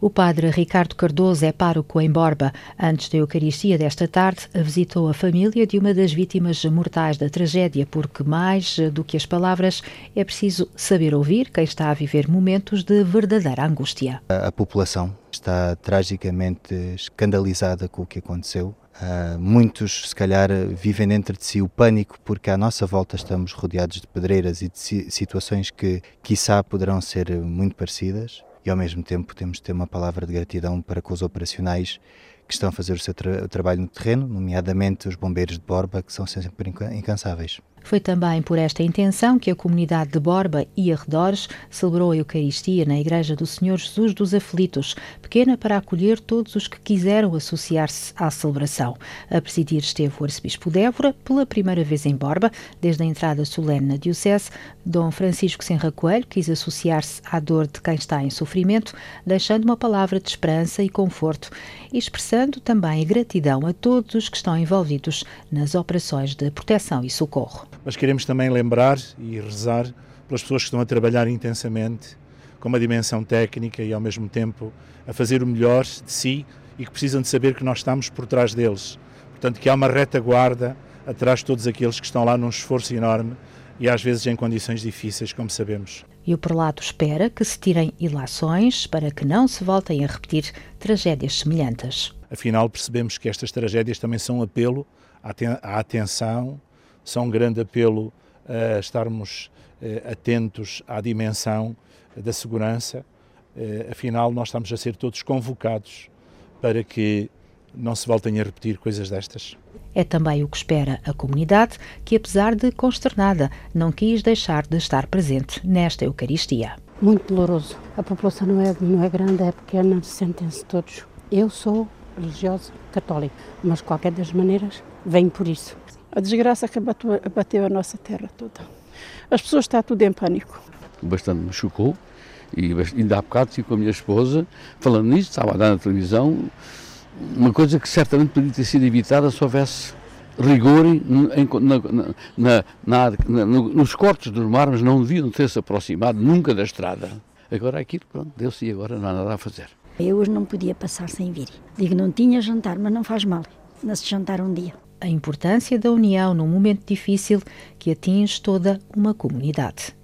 O padre Ricardo Cardoso é pároco em Borba. Antes da Eucaristia desta tarde, visitou a família de uma das vítimas mortais da tragédia, porque mais do que as palavras, é preciso saber ouvir quem está a viver momentos de verdadeira angústia. A população está tragicamente escandalizada com o que aconteceu. Muitos, se calhar, vivem dentro de si o pânico porque à nossa volta estamos rodeados de pedreiras e de situações que, quiçá, poderão ser muito parecidas. E ao mesmo tempo temos de ter uma palavra de gratidão para com os operacionais que estão a fazer o seu trabalho no terreno, nomeadamente os bombeiros de Borba, que são sempre incansáveis. Foi também por esta intenção que a comunidade de Borba e arredores celebrou a Eucaristia na Igreja do Senhor Jesus dos Aflitos, pequena para acolher todos os que quiseram associar-se à celebração. A presidir esteve o arcebispo de Évora, pela primeira vez em Borba, desde a entrada solene na diocese. Dom Francisco Senra Coelho quis associar-se à dor de quem está em sofrimento, deixando uma palavra de esperança e conforto, e expressando também a gratidão a todos os que estão envolvidos nas operações de proteção e socorro. Mas queremos também lembrar e rezar pelas pessoas que estão a trabalhar intensamente, com uma dimensão técnica e ao mesmo tempo a fazer o melhor de si e que precisam de saber que nós estamos por trás deles. Portanto, que há uma retaguarda atrás de todos aqueles que estão lá num esforço enorme e às vezes em condições difíceis, como sabemos. E o prelado espera que se tirem ilações para que não se voltem a repetir tragédias semelhantes. Afinal, percebemos que estas tragédias também são um apelo à atenção, são um grande apelo a estarmos atentos à dimensão da segurança. Afinal, nós estamos a ser todos convocados para que não se voltem a repetir coisas destas. É também o que espera a comunidade, que apesar de consternada, não quis deixar de estar presente nesta Eucaristia. Muito doloroso. A população não é grande, é pequena, sentem-se todos. Eu sou religiosa católica, mas de qualquer das maneiras venho por isso. A desgraça que abateu a nossa terra toda. As pessoas estão tudo em pânico. Bastante me chocou e ainda há bocado estive com a minha esposa falando nisso, estava a dar na televisão, uma coisa que certamente poderia ter sido evitada se houvesse rigor nos cortes dos mármores, não deviam ter-se aproximado nunca da estrada. Agora aquilo, pronto, deu-se e agora não há nada a fazer. Eu hoje não podia passar sem vir. Digo, não tinha jantar, mas não faz mal, não se jantar um dia. A importância da união num momento difícil que atinge toda uma comunidade.